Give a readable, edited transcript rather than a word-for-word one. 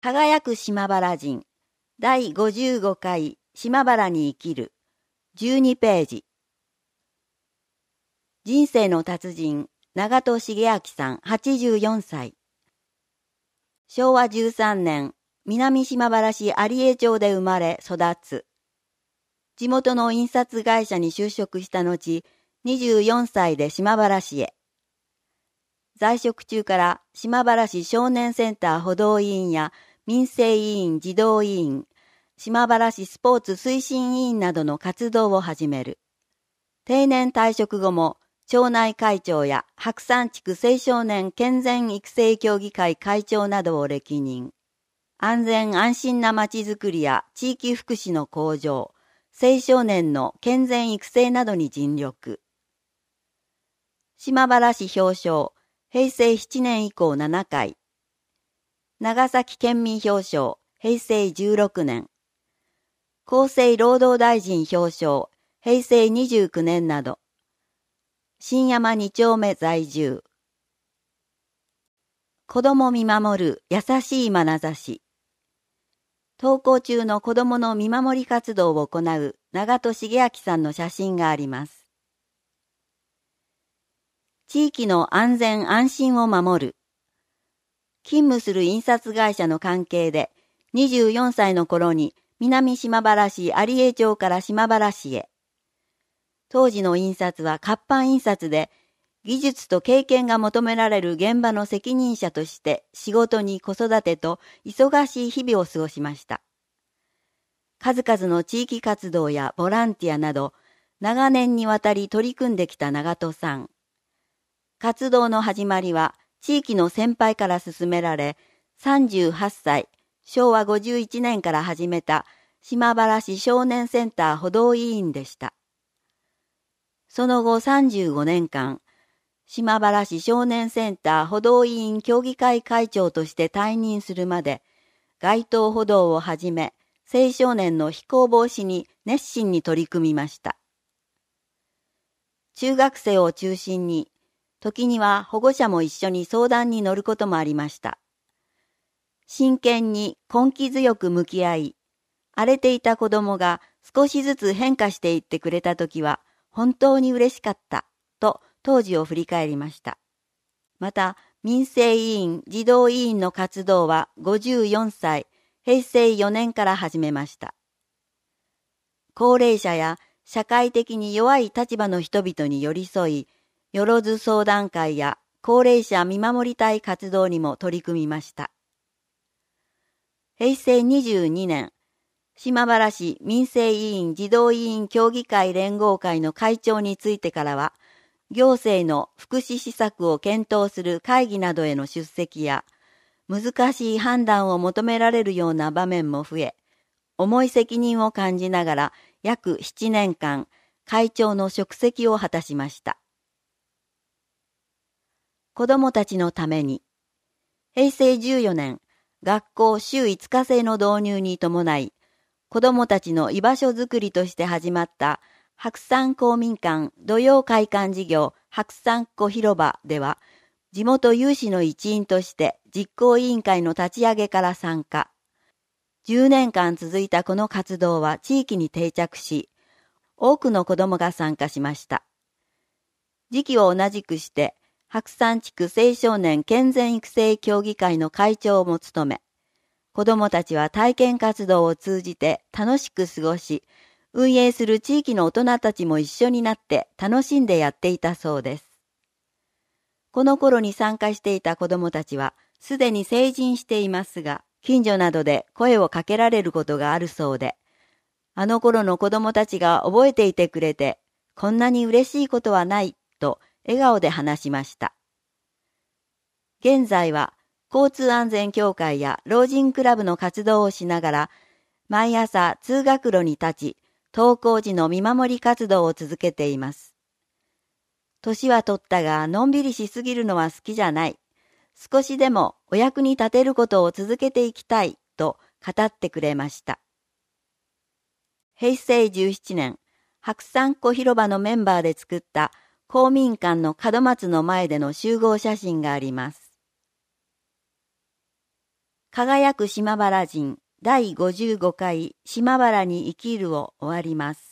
輝く島原人第55回島原に生きる12ページ。人生の達人長門茂明さん84歳。昭和13年南島原市有江町で生まれ育つ。地元の印刷会社に就職した後24歳で島原市へ。在職中から島原市少年センター補導委員や民生委員児童委員、島原市スポーツ推進委員などの活動を始める。定年退職後も町内会長や白山地区青少年健全育成協議会会長などを歴任。安全安心なまちづくりや地域福祉の向上、青少年の健全育成などに尽力。島原市表彰、平成7年以降7回。長崎県民表彰、平成16年。厚生労働大臣表彰、平成29年など。新山2丁目在住。子供見守る優しい眼差し。登校中の子供の見守り活動を行う長門茂明さんの写真があります。地域の安全安心を守る。勤務する印刷会社の関係で24歳の頃に南島原市有江町から島原市へ。当時の印刷は活版印刷で技術と経験が求められる現場の責任者として仕事に子育てと忙しい日々を過ごしました。数々の地域活動やボランティアなど長年にわたり取り組んできた長門さん。活動の始まりは地域の先輩から勧められ、38歳、昭和51年から始めた島原市少年センター補導委員でした。その後35年間、島原市少年センター補導委員協議会会長として退任するまで、街頭補導をはじめ、青少年の非行防止に熱心に取り組みました。中学生を中心に、時には保護者も一緒に相談に乗ることもありました。真剣に根気強く向き合い、荒れていた子供が少しずつ変化していってくれた時は本当に嬉しかったと当時を振り返りました。また民生委員児童委員の活動は54歳、平成4年から始めました。高齢者や社会的に弱い立場の人々に寄り添い、よろず相談会や高齢者見守り隊活動にも取り組みました。平成22年、島原市民生委員児童委員協議会連合会の会長についてからは、行政の福祉施策を検討する会議などへの出席や、難しい判断を求められるような場面も増え、重い責任を感じながら約7年間、会長の職責を果たしました。子どもたちのために、平成14年、学校週5日制の導入に伴い、子どもたちの居場所づくりとして始まった白山公民館土曜会館事業白山湖広場では、地元有志の一員として実行委員会の立ち上げから参加。10年間続いたこの活動は地域に定着し、多くの子どもが参加しました。時期を同じくして、白山地区青少年健全育成協議会の会長も務め、子どもたちは体験活動を通じて楽しく過ごし、運営する地域の大人たちも一緒になって楽しんでやっていたそうです。この頃に参加していた子どもたちは、すでに成人していますが、近所などで声をかけられることがあるそうで、あの頃の子どもたちが覚えていてくれて、こんなに嬉しいことはないと笑顔で話しました。現在は交通安全協会や老人クラブの活動をしながら、毎朝通学路に立ち、登校時の見守り活動を続けています。年は取ったがのんびりしすぎるのは好きじゃない。少しでもお役に立てることを続けていきたいと語ってくれました。平成17年、白山湖広場のメンバーで作った公民館の門松の前での集合写真があります。 輝く島原人第55回島原に生きるを終わります。